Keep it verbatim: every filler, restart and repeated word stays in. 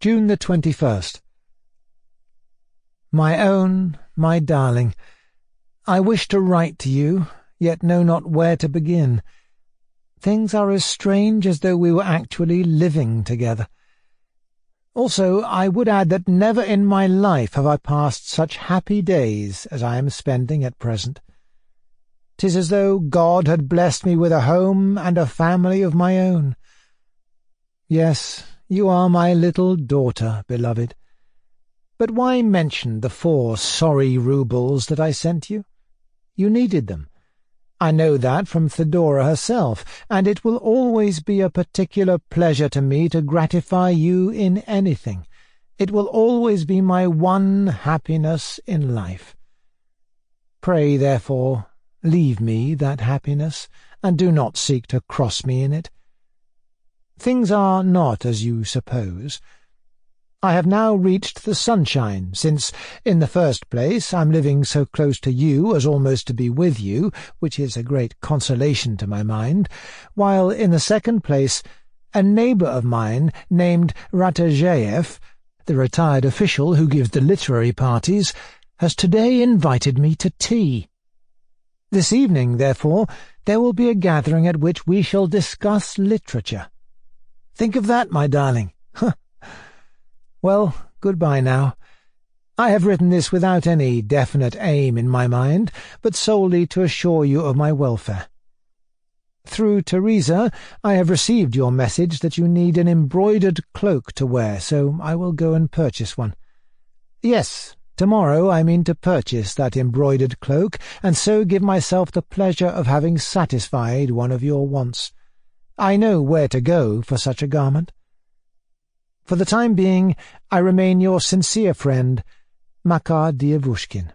June the twenty-first. My own, my darling, I wish to write to you, yet know not where to begin. Things are as strange as though we were actually living together. Also, I would add that never in my life have I passed such happy days as I am spending at present. 'Tis as though God had blessed me with a home and a family of my own. Yes, you are my little daughter, beloved. But why mention the four sorry roubles that I sent you? You needed them. I know that from Thedora herself, and it will always be a particular pleasure to me to gratify you in anything. It will always be my one happiness in life. Pray, therefore, leave me that happiness, and do not seek to cross me in it. Things are not as you suppose. I have now reached the sunshine, since, in the first place, I'm living so close to you as almost to be with you, which is a great consolation to my mind, while, in the second place, a neighbour of mine, named Ratajeyev, the retired official who gives the literary parties, has today invited me to tea. This evening, therefore, there will be a gathering at which we shall discuss literature. Think of that, my darling. Well, good-bye now. I have written this without any definite aim in my mind, but solely to assure you of my welfare. Through Teresa, I have received your message that you need an embroidered cloak to wear, so I will go and purchase one. Yes, tomorrow I mean to purchase that embroidered cloak, and so give myself the pleasure of having satisfied one of your wants. I know where to go for such a garment. For the time being, I remain your sincere friend, Makar Dievushkin.